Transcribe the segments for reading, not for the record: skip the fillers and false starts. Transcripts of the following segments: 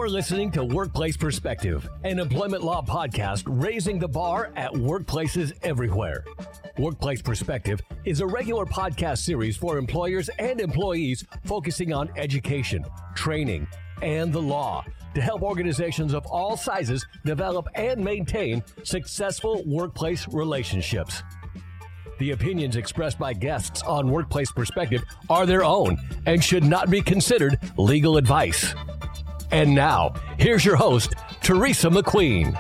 You're listening to Workplace Perspective, an employment law podcast raising the bar at workplaces everywhere. Workplace Perspective is a regular podcast series for employers and employees focusing on education, training, and the law to help organizations of all sizes develop and maintain successful workplace relationships. The opinions expressed by guests on Workplace Perspective are their own and should not be considered legal advice. And now, here's your host, Teresa McQueen.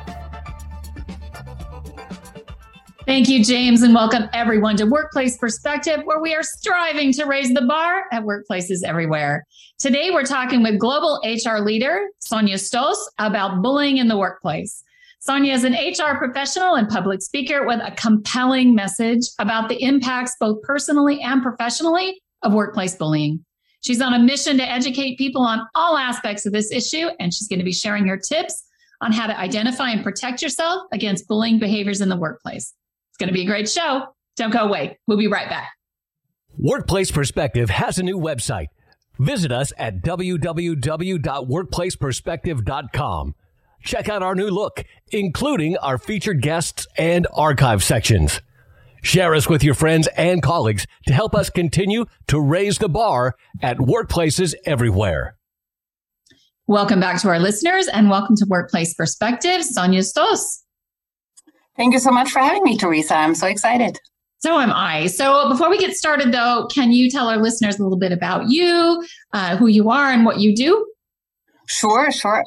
Thank you, James, and welcome everyone to Workplace Perspective, where we are striving to raise the bar at workplaces everywhere. Today, we're talking with global HR leader, Sonia Stoss, about bullying in the workplace. Sonia is an HR professional and public speaker with a compelling message about the impacts, both personally and professionally, of workplace bullying. She's on a mission to educate people on all aspects of this issue, and she's going to be sharing her tips on how to identify and protect yourself against bullying behaviors in the workplace. It's going to be a great show. Don't go away. We'll be right back. Workplace Perspective has a new website. Visit us at www.workplaceperspective.com. Check out our new look, including our featured guests and archive sections. Share us with your friends and colleagues to help us continue to raise the bar at workplaces everywhere. Welcome back to our listeners and welcome to Workplace Perspective, Sonia Stoss. Thank you so much for having me, Teresa. I'm so excited. So am I. So before we get started, though, can you tell our listeners a little bit about you, who you are and what you do? Sure.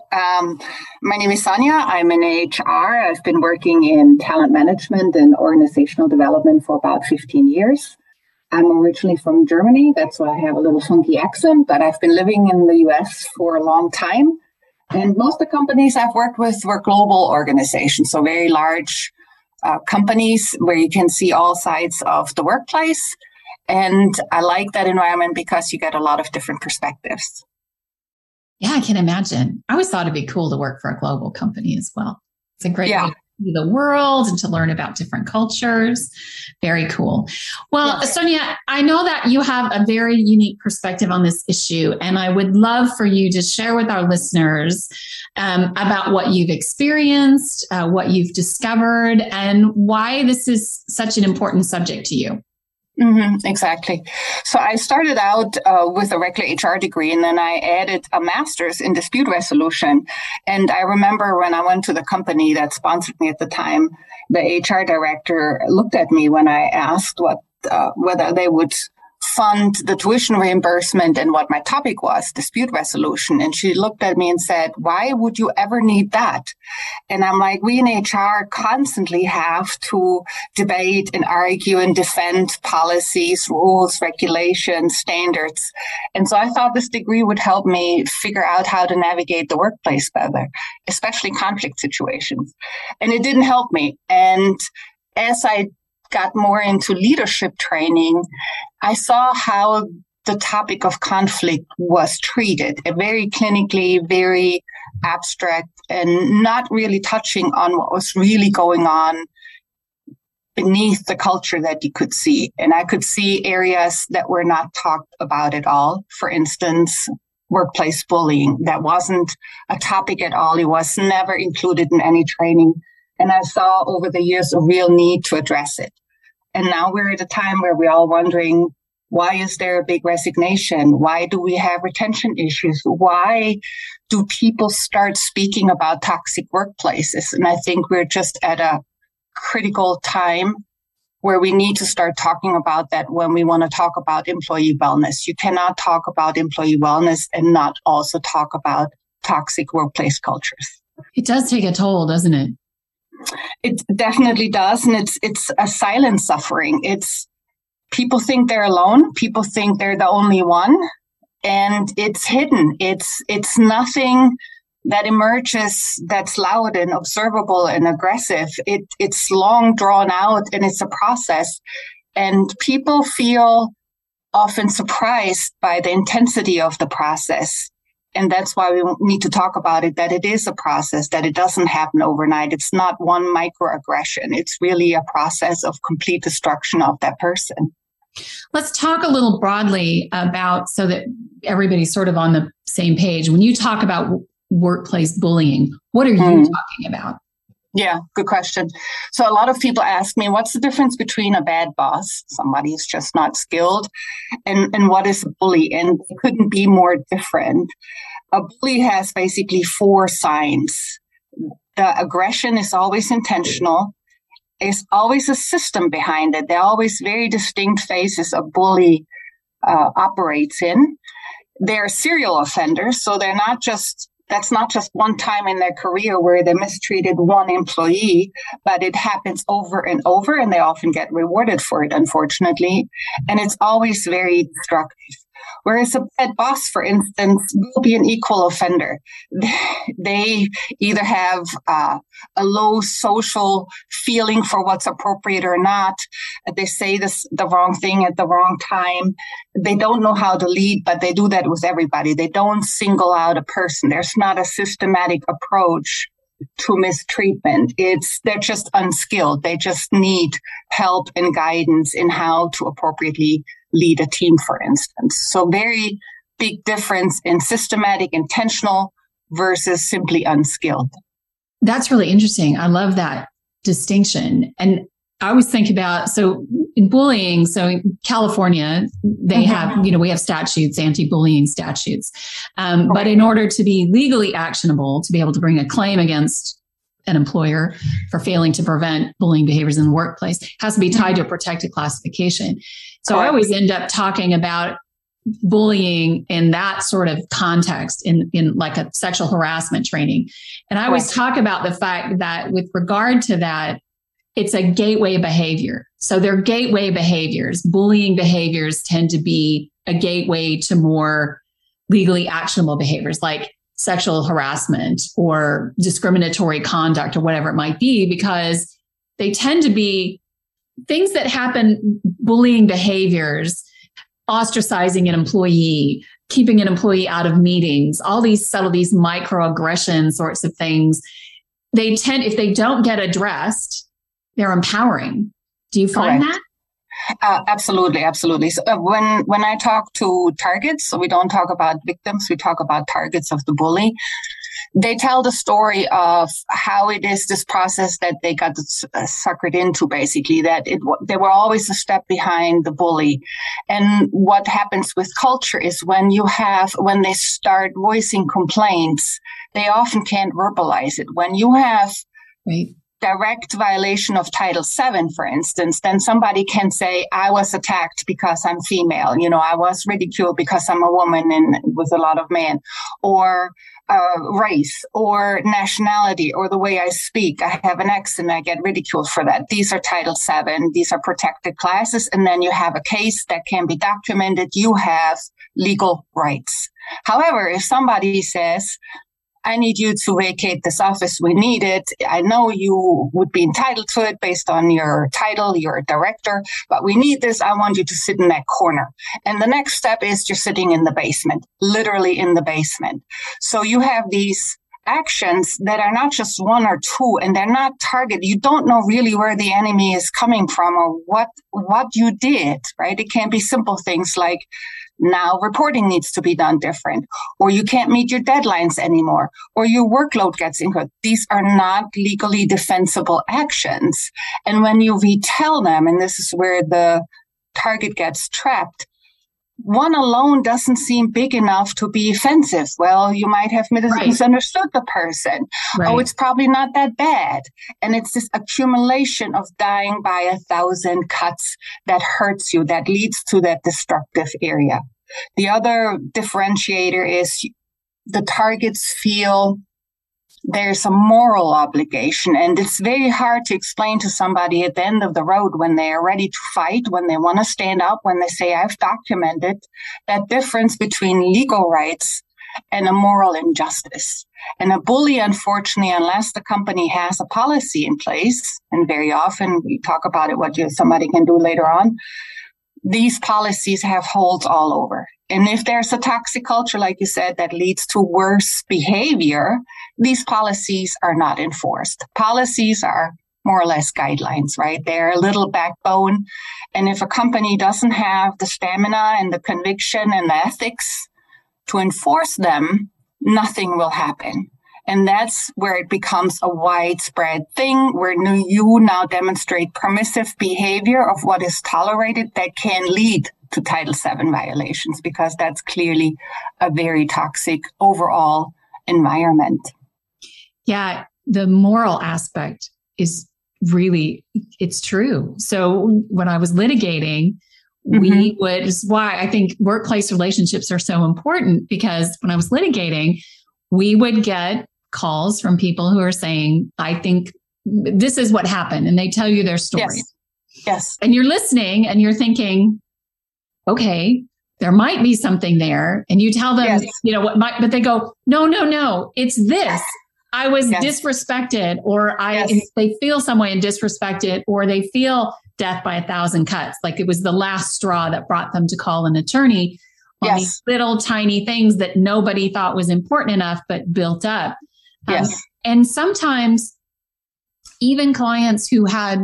My name is Sonia. I'm in HR. I've been working in talent management and organizational development for about 15 years. I'm originally from Germany. That's why I have a little funky accent, but I've been living in the US for a long time. And most of the companies I've worked with were global organizations, so very large companies where you can see all sides of the workplace. And I like that environment because you get a lot of different perspectives. Yeah, I can imagine. I always thought it'd be cool to work for a global company as well. It's a great way to see the world and to learn about different cultures. Very cool. Well, yes. Sonia, I know that you have a very unique perspective on this issue, and I would love for you to share with our listeners about what you've experienced, what you've discovered, and why this is such an important subject to you. Exactly. So I started out with a regular HR degree, and then I added a master's in dispute resolution. And I remember when I went to the company that sponsored me at the time, the HR director looked at me when I asked whether they would fund the tuition reimbursement and what my topic was, dispute resolution. And she looked at me and said, "Why would you ever need that?" And I'm like, we in HR constantly have to debate and argue and defend policies, rules, regulations, standards. And so I thought this degree would help me figure out how to navigate the workplace better, especially conflict situations. And it didn't help me. And as I got more into leadership training, I saw how the topic of conflict was treated, very clinically, very abstract, and not really touching on what was really going on beneath the culture that you could see. And I could see areas that were not talked about at all. For instance, workplace bullying. That wasn't a topic at all. It was never included in any training. And I saw over the years a real need to address it. And now we're at a time where we're all wondering, why is there a big resignation? Why do we have retention issues? Why do people start speaking about toxic workplaces? And I think we're just at a critical time where we need to start talking about that when we want to talk about employee wellness. You cannot talk about employee wellness and not also talk about toxic workplace cultures. It does take a toll, doesn't it? It definitely does. And it's a silent suffering. It's people think they're alone. People think they're the only one. And it's hidden. It's nothing that emerges that's loud and observable and aggressive. It's long drawn out, and it's a process. And people feel often surprised by the intensity of the process. And that's why we need to talk about it, that it is a process, that it doesn't happen overnight. It's not one microaggression. It's really a process of complete destruction of that person. Let's talk a little broadly about, so that everybody's sort of on the same page. When you talk about workplace bullying. What are you talking about? Yeah, good question. So a lot of people ask me, what's the difference between a bad boss, somebody who's just not skilled, and what is a bully? And it couldn't be more different. A bully has basically 4 signs. The aggression is always intentional. There's always a system behind it. There are always very distinct phases a bully operates in. They're serial offenders, so that's not just one time in their career where they mistreated one employee, but it happens over and over, and they often get rewarded for it, unfortunately. And it's always very destructive. Whereas a bad boss, for instance, will be an equal offender. They either have a low social feeling for what's appropriate or not. They say the wrong thing at the wrong time. They don't know how to lead, but they do that with everybody. They don't single out a person. There's not a systematic approach to mistreatment. They're just unskilled. They just need help and guidance in how to appropriately lead a team, for instance. So very big difference in systematic, intentional versus simply unskilled. That's really interesting. I love that distinction. And I always think about, so in bullying, so in California, they have, we have statutes, anti-bullying statutes. But in order to be legally actionable, to be able to bring a claim against an employer for failing to prevent bullying behaviors in the workplace, has to be tied to a protected classification. So I always end up talking about bullying in that sort of context in like a sexual harassment training. And I always talk about the fact that with regard to that, it's a gateway behavior. So they're gateway behaviors. Bullying behaviors tend to be a gateway to more legally actionable behaviors like sexual harassment or discriminatory conduct or whatever it might be, because they tend to be things that happen, bullying behaviors, ostracizing an employee, keeping an employee out of meetings, all these subtleties, microaggression sorts of things. They tend, if they don't get addressed, they're empowering. Do you find that? Absolutely. So when I talk to targets, so we don't talk about victims, we talk about targets of the bully. They tell the story of how it is this process that they got suckered into, basically, that they were always a step behind the bully. And what happens with culture is when they start voicing complaints, they often can't verbalize it. When you have direct violation of Title VII, for instance, then somebody can say, I was attacked because I'm female. I was ridiculed because I'm a woman and with a lot of men, or race or nationality or the way I speak. I have an accent. I get ridiculed for that. These are Title VII. These are protected classes. And then you have a case that can be documented. You have legal rights. However, if somebody says, I need you to vacate this office. We need it. I know you would be entitled to it based on your title. You're a director, but we need this. I want you to sit in that corner. And the next step is you're sitting in the basement, literally in the basement. So you have these actions that are not just one or two, and they're not targeted. You don't know really where the enemy is coming from or what you did, right? It can be simple things like, now reporting needs to be done different, or you can't meet your deadlines anymore, or your workload gets increased. These are not legally defensible actions. And when you retell them, and this is where the target gets trapped, one alone doesn't seem big enough to be offensive. Well, you might have misunderstood the person. Right. Oh, it's probably not that bad. And it's this accumulation of dying by 1,000 cuts that hurts you, that leads to that destructive area. The other differentiator is the targets feel there's a moral obligation, and it's very hard to explain to somebody at the end of the road when they are ready to fight, when they want to stand up, when they say, I've documented that difference between legal rights and a moral injustice. And a bully, unfortunately, unless the company has a policy in place, and very often we talk about it, what somebody can do later on, these policies have holes all over. And if there's a toxic culture, like you said, that leads to worse behavior, these policies are not enforced. Policies are more or less guidelines, right? They're a little backbone. And if a company doesn't have the stamina and the conviction and the ethics to enforce them, nothing will happen. And that's where it becomes a widespread thing, where you now demonstrate permissive behavior of what is tolerated that can lead to Title VII violations, because that's clearly a very toxic overall environment. Yeah, the moral aspect is really, it's true. So when I was litigating, this is why I think workplace relationships are so important, because when I was litigating, we would get calls from people who are saying, I think this is what happened. And they tell you their story. Yes. And you're listening and you're thinking, okay, there might be something there. And you tell them, what might, but they go, no, it's this. I was disrespected, or they feel some way and disrespected, or they feel death by 1,000 cuts. Like it was the last straw that brought them to call an attorney on these little tiny things that nobody thought was important enough, but built up. And sometimes even clients who had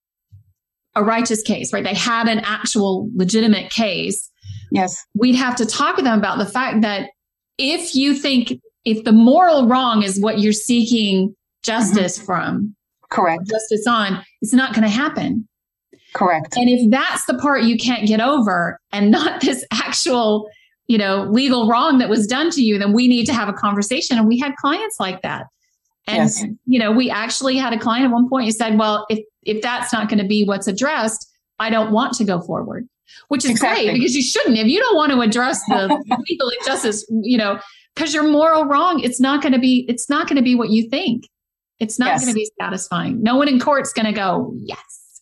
a righteous case, right? They had an actual legitimate case. Yes. We'd have to talk with them about the fact that if the moral wrong is what you're seeking justice from, correct, justice on, it's not going to happen. Correct. And if that's the part you can't get over and not this actual, legal wrong that was done to you, then we need to have a conversation. And we had clients like that. And, we actually had a client at one point who said, well, if that's not going to be what's addressed, I don't want to go forward, which is great, because you shouldn't. If you don't want to address the legal injustice, because you're moral wrong, it's not going to be what you think. It's not going to be satisfying. No one in court's going to go, yes.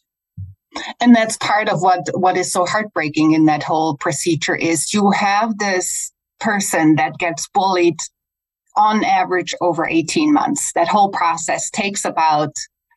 And that's part of what is so heartbreaking in that whole procedure is you have this person that gets bullied on average over 18 months. That whole process takes about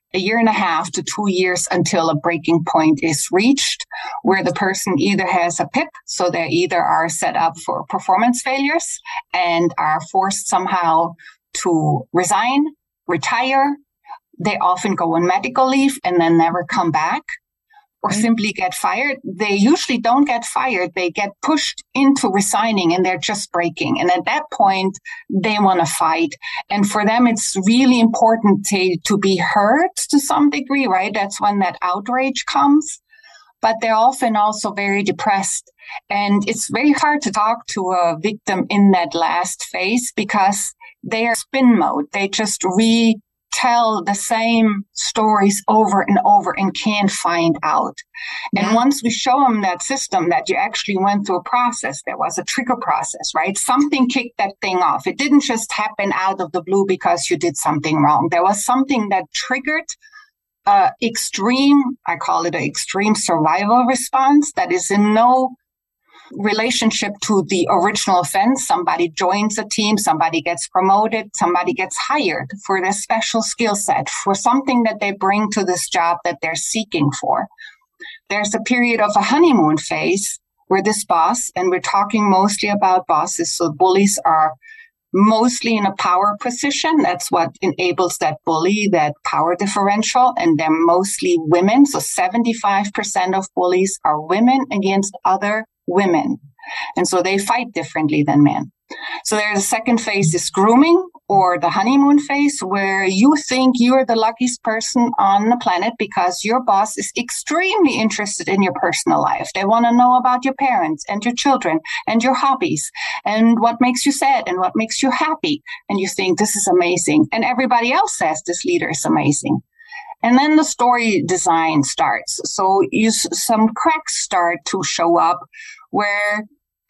1.5 to 2 years until a breaking point is reached, where the person either has a PIP, so they either are set up for performance failures and are forced somehow to resign, retire. They often go on medical leave and then never come back, or simply get fired. They usually don't get fired. They get pushed into resigning and they're just breaking. And at that point, they want to fight. And for them, it's really important to be heard to some degree, right? That's when that outrage comes. But they're often also very depressed. And it's very hard to talk to a victim in that last phase because they are spin mode. They just tell the same stories over and over and can't find out. And once we show them that system, that you actually went through a process, there was a trigger process, right? Something kicked that thing off. It didn't just happen out of the blue because you did something wrong. There was something that triggered I call it an extreme survival response that is in no relationship to the original offense. Somebody joins a team, somebody gets promoted, somebody gets hired for their special skill set, for something that they bring to this job that they're seeking for. There's a period of a honeymoon phase where this boss, and we're talking mostly about bosses, so bullies are mostly in a power position. That's what enables that bully, that power differential, and they're mostly women. So 75% of bullies are women against other women. And so they fight differently than men. So there's a second phase, is grooming, or the honeymoon phase, where you think you're the luckiest person on the planet because your boss is extremely interested in your personal life. They want to know about your parents and your children and your hobbies and what makes you sad and what makes you happy. And you think this is amazing. And everybody else says this leader is amazing. And then the story design starts. So some cracks start to show up where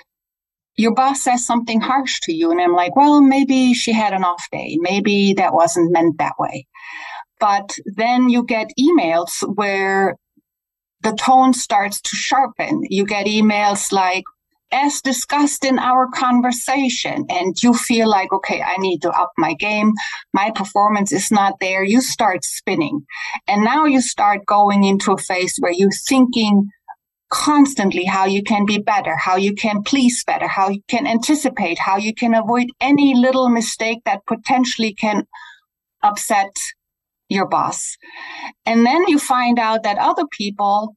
your boss says something harsh to you. And I'm like, well, maybe she had an off day. Maybe that wasn't meant that way. But then you get emails where the tone starts to sharpen. You get emails like, as discussed in our conversation, and you feel like, okay, I need to up my game. My performance is not there. You start spinning. And now you start going into a phase where you're thinking constantly how you can be better, how you can please better, how you can anticipate, how you can avoid any little mistake that potentially can upset your boss. And then you find out that other people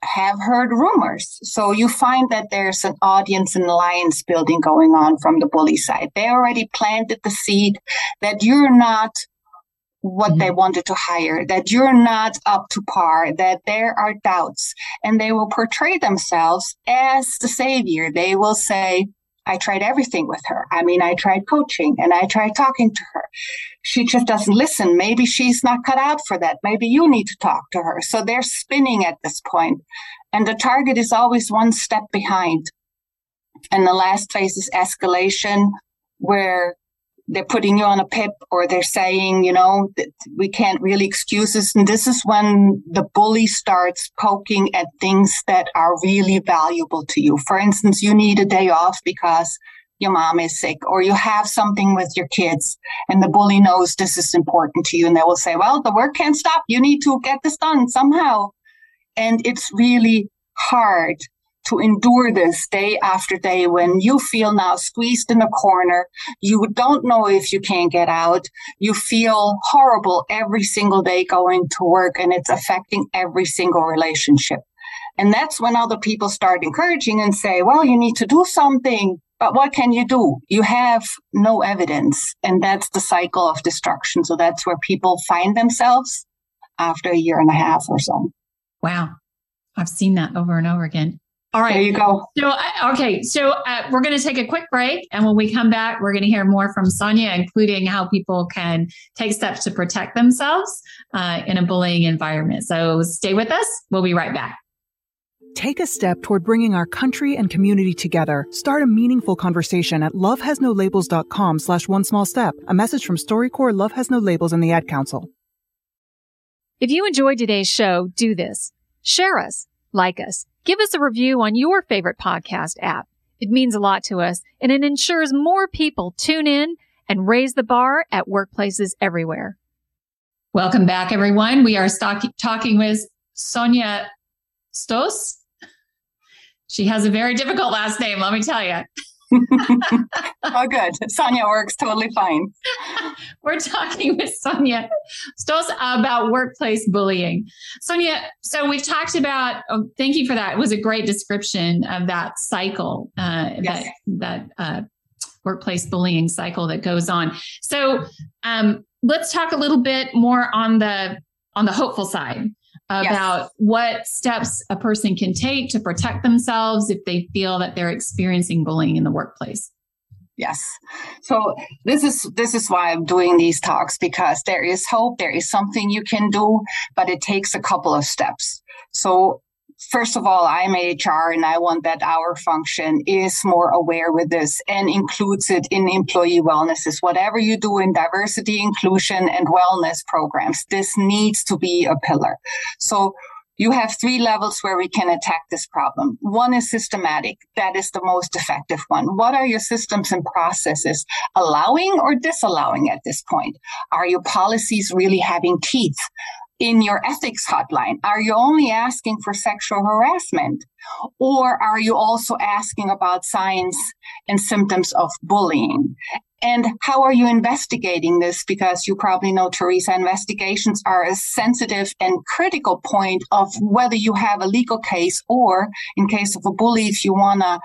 have heard rumors. So you find that there's an audience and alliance building going on from the bully side. They already planted the seed that you're not what they wanted to hire, that you're not up to par, that there are doubts, and they will portray themselves as the savior. They will say, I tried everything with her. I mean, I tried coaching and I tried talking to her. She just doesn't listen. Maybe she's not cut out for that. Maybe you need to talk to her. So they're spinning at this point. And the target is always one step behind. And the last phase is escalation, where they're putting you on a PIP, or they're saying, that we can't really excuse this. And this is when the bully starts poking at things that are really valuable to you. For instance, you need a day off because your mom is sick, or you have something with your kids, and the bully knows this is important to you. And they will say, well, the work can't stop. You need to get this done somehow. And it's really hard to endure this day after day when you feel now squeezed in a corner. You don't know if you can get out. You feel horrible every single day going to work, and it's affecting every single relationship. And that's when other people start encouraging and say, well, you need to do something. But what can you do? You have no evidence. And that's the cycle of destruction. So that's where people find themselves after a year and a half or so. Wow. I've seen that over and over again. All right. There you go. So we're going to take a quick break. And when we come back, we're going to hear more from Sonia, including how people can take steps to protect themselves in a bullying environment. So stay with us. We'll be right back. Take a step toward bringing our country and community together. Start a meaningful conversation at lovehasnolabels.com/onesmallstep. A message from StoryCorps, Love Has No Labels, and the Ad Council. If you enjoyed today's show, do this. Share us, like us, give us a review on your favorite podcast app. It means a lot to us, and it ensures more people tune in and raise the bar at workplaces everywhere. Welcome back, everyone. We are talking with Sonia Stos. She has a very difficult last name, let me tell you. Oh, good. Sonia works totally fine. We're talking with Sonia Stos about workplace bullying. Sonia, so we've talked about, thank you for that. It was a great description of that cycle, Yes. that workplace bullying cycle that goes on. So let's talk a little bit more on the hopeful side about what steps a person can take to protect themselves if they feel that they're experiencing bullying in the workplace. Yes. So this is why I'm doing these talks, because there is hope. There is something you can do, but it takes a couple of steps. So first of all, I'm HR, and I want that our function is more aware with this and includes it in employee wellnesses. Whatever you do in diversity, inclusion, and wellness programs, this needs to be a pillar. So you have 3 levels where we can attack this problem. One is systematic. That is the most effective one. What are your systems and processes allowing or disallowing at this point? Are your policies really having teeth? In your ethics hotline, are you only asking for sexual harassment? Or are you also asking about signs and symptoms of bullying? And how are you investigating this? Because you probably know, Teresa, investigations are a sensitive and critical point of whether you have a legal case, or in case of a bully, if you want to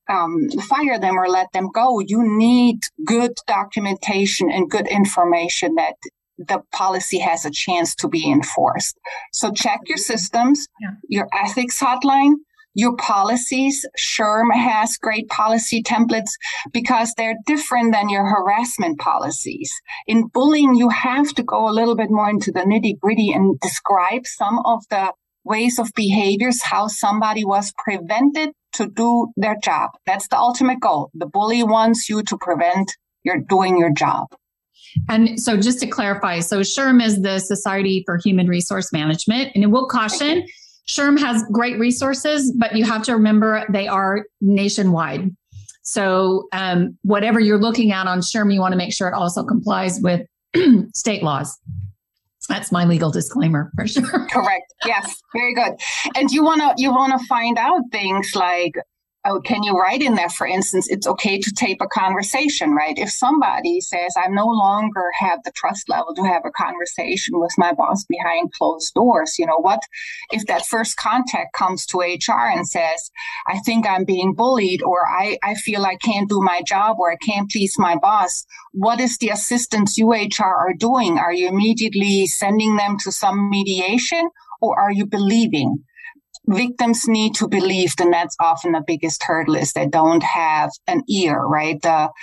fire them or let them go, you need good documentation and good information that the policy has a chance to be enforced. So check your systems, your ethics hotline, your policies. SHRM has great policy templates because they're different than your harassment policies. In bullying, you have to go a little bit more into the nitty-gritty and describe some of the ways of behaviors, how somebody was prevented to do their job. That's the ultimate goal. The bully wants you to prevent your doing your job. And so just to clarify, so SHRM is the Society for Human Resource Management, and it will caution, SHRM has great resources, but you have to remember they are nationwide. So whatever you're looking at on SHRM, you want to make sure it also complies with state laws. That's my legal disclaimer for sure. Correct. Yes. Very good. And you want to find out things like, Oh, can you write in there, for instance, it's okay to tape a conversation, right? If somebody says, I no longer have the trust level to have a conversation with my boss behind closed doors, what if that first contact comes to HR and says, I think I'm being bullied, or I feel I can't do my job, or I can't please my boss? What is the assistance you HR are doing? Are you immediately sending them to some mediation, or are you believing? Victims need to believe, and that's often the biggest hurdle, is they don't have an ear, right?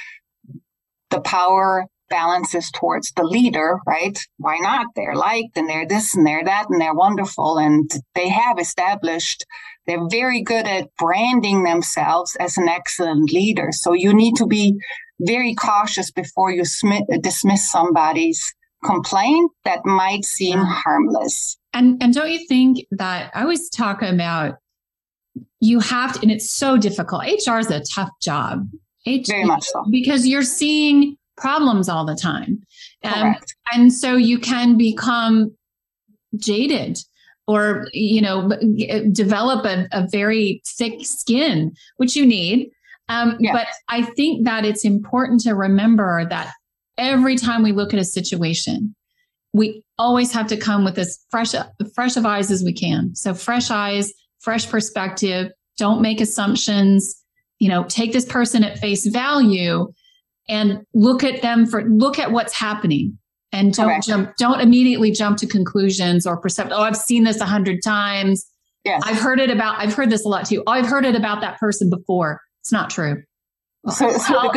The power balances towards the leader, right? Why not? They're liked and they're this and they're that and they're wonderful. And they have established, they're very good at branding themselves as an excellent leader. So you need to be very cautious before you dismiss somebody's complaint that might seem harmless. And don't you think that I always talk about you have to, and it's so difficult. HR is a tough job. Very much so. Because you're seeing problems all the time. Correct. And so you can become jaded or, develop a very thick skin, which you need. Yes. But I think that it's important to remember that every time we look at a situation, we always have to come with as fresh of eyes as we can. So fresh eyes, fresh perspective. Don't make assumptions. Take this person at face value and look at what's happening, and don't immediately jump to conclusions or percept. Oh, I've seen this 100 times. Yes. I've heard this a lot too. Oh, I've heard it about that person before. It's not true. So the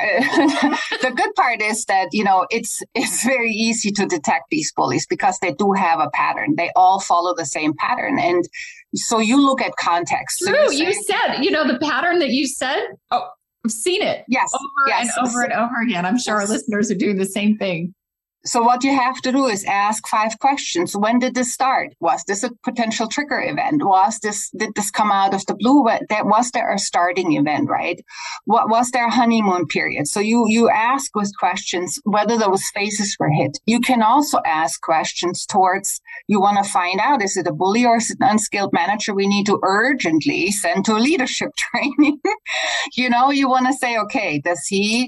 good part is that, it's very easy to detect these bullies because they do have a pattern. They all follow the same pattern. And so you look at context. True. So you said, the pattern that you said, oh, I've seen it. Yes. Over and over again. I'm sure our listeners are doing the same thing. So what you have to do is ask 5 questions. When did this start? Was this a potential trigger event? Did this come out of the blue? Was there a starting event, right? What was their honeymoon period? So you ask with questions whether those phases were hit. You can also ask questions towards, you want to find out, is it a bully or is it an unskilled manager we need to urgently send to leadership training? You want to say, okay, does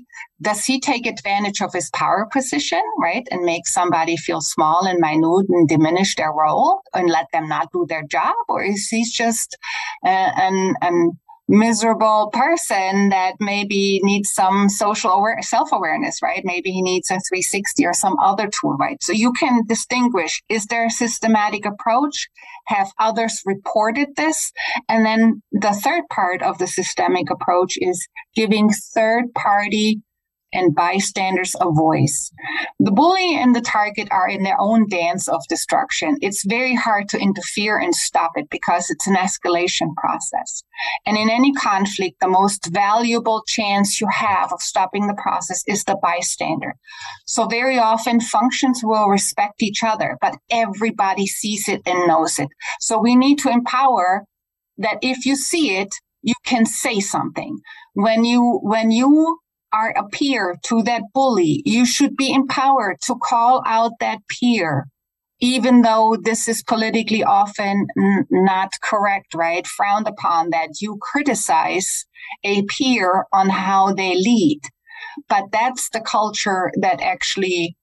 he take advantage of his power position, right? And make somebody feel small and minute and diminish their role and let them not do their job? Or is he just a miserable person that maybe needs some self-awareness, right? Maybe he needs a 360 or some other tool, right? So you can distinguish, is there a systematic approach? Have others reported this? And then the third part of the systemic approach is giving third-party and bystanders a voice. The bully and the target are in their own dance of destruction. It's very hard to interfere and stop it because it's an escalation process. And in any conflict, the most valuable chance you have of stopping the process is the bystander. So very often functions will respect each other, but everybody sees it and knows it. So we need to empower that if you see it, you can say something. When you are a peer to that bully, you should be empowered to call out that peer, even though this is politically often not correct, right? Frowned upon that you criticize a peer on how they lead. But that's the culture that actually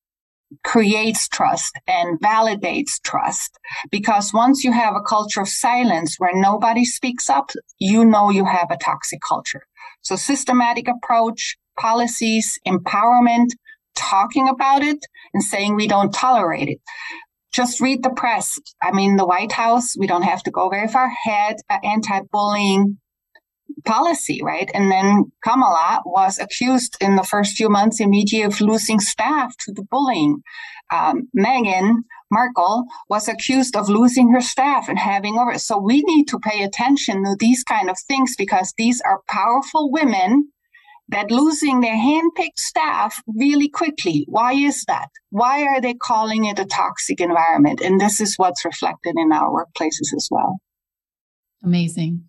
creates trust and validates trust. Because once you have a culture of silence where nobody speaks up, you know you have a toxic culture. So systematic approach, policies, empowerment, talking about it and saying we don't tolerate it. Just read the press. The White House, we don't have to go very far, had an anti-bullying policy, right? And then Kamala was accused in the first few months immediately of losing staff to the bullying. Meghan Markle was accused of losing her staff and having over. So we need to pay attention to these kind of things because these are powerful women that losing their handpicked staff really quickly. Why is that? Why are they calling it a toxic environment? And this is what's reflected in our workplaces as well. Amazing.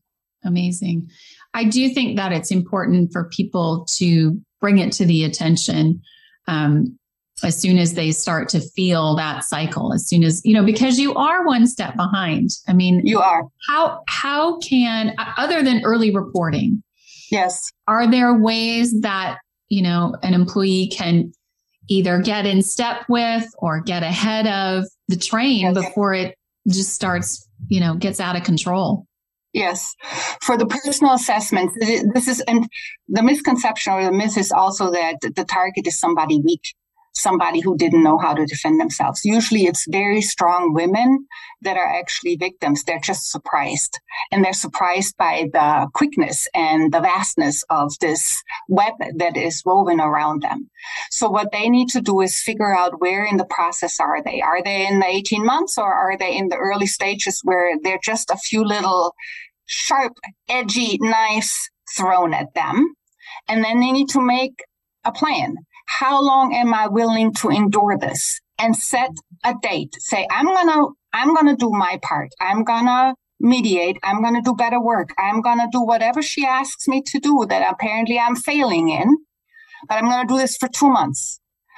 I do think that it's important for people to bring it to the attention as soon as they start to feel that cycle, as soon as, because you are one step behind. I mean, you are. How can, other than early reporting? Yes. Are there ways that, an employee can either get in step with or get ahead of the train before it just starts, gets out of control? Yes. For the personal assessment, and the misconception or the myth is also that the target is somebody weak, somebody who didn't know how to defend themselves. Usually it's very strong women that are actually victims. They're just surprised. And they're surprised by the quickness and the vastness of this web that is woven around them. So what they need to do is figure out where in the process are they? Are they in the 18 months or are they in the early stages where they're just a few little sharp, edgy knives thrown at them? And then they need to make a plan. How long am I willing to endure this? And set a date. Say, I'm gonna do my part. I'm gonna mediate. I'm gonna do better work. I'm gonna do whatever she asks me to do that apparently I'm failing in. But I'm gonna do this for 2 months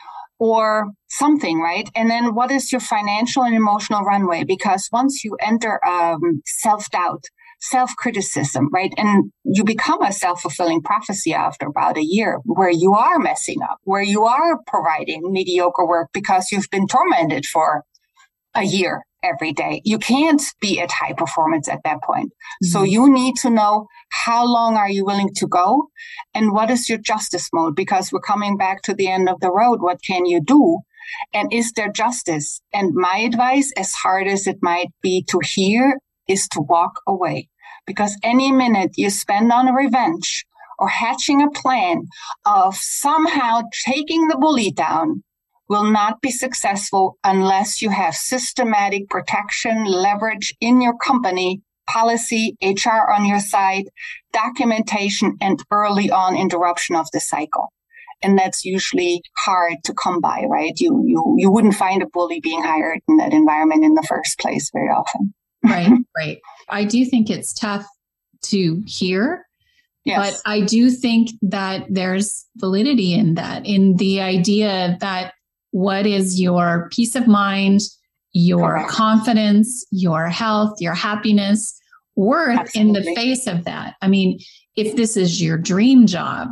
or something, right? And then what is your financial and emotional runway? Because once you enter self-doubt, self-criticism, right? And you become a self-fulfilling prophecy after about a year where you are messing up, where you are providing mediocre work because you've been tormented for a year every day. You can't be at high performance at that point. Mm-hmm. So you need to know how long are you willing to go and what is your justice mode? Because we're coming back to the end of the road. What can you do? And is there justice? And my advice, as hard as it might be to hear, is to walk away, because any minute you spend on revenge or hatching a plan of somehow taking the bully down will not be successful unless you have systematic protection, leverage in your company, policy, HR on your side, documentation, and early on interruption of the cycle. And that's usually hard to come by, right? You wouldn't find a bully being hired in that environment in the first place very often. Right. I do think it's tough to hear, but I do think that there's validity in that, in the idea that what is your peace of mind, your confidence, your health, your happiness worth in the face of that? I mean, if this is your dream job,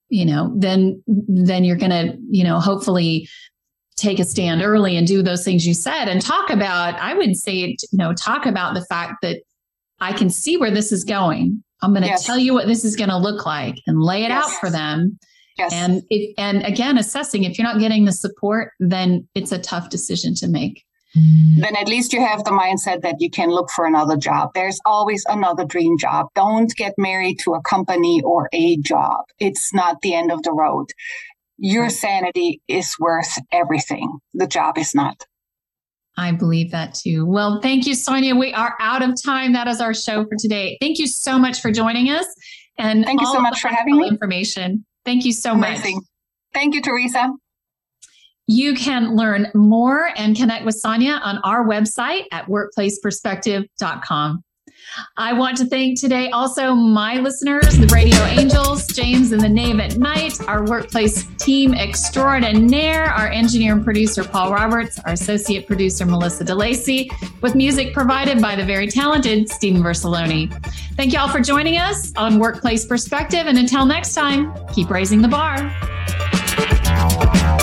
then you're going to, hopefully take a stand early and do those things you said and talk about, I would say, talk about the fact that I can see where this is going. I'm going to tell you what this is going to look like and lay it out for them. Yes. And again, assessing, if you're not getting the support, then it's a tough decision to make. Then at least you have the mindset that you can look for another job. There's always another dream job. Don't get married to a company or a job. It's not the end of the road. Your sanity is worth everything. The job is not. I believe that too. Well, thank you, Sonia. We are out of time. That is our show for today. Thank you so much for joining us. And thank you so much for having me. Information. Thank you so much. Thank you, Teresa. You can learn more and connect with Sonia on our website at workplaceperspective.com. I want to thank today also my listeners, the Radio Angels, James and the Knave at Night, our workplace team extraordinaire, our engineer and producer, Paul Roberts, our associate producer, Melissa DeLacy, with music provided by the very talented Stephen Versaloni. Thank you all for joining us on Workplace Perspective. And until next time, keep raising the bar.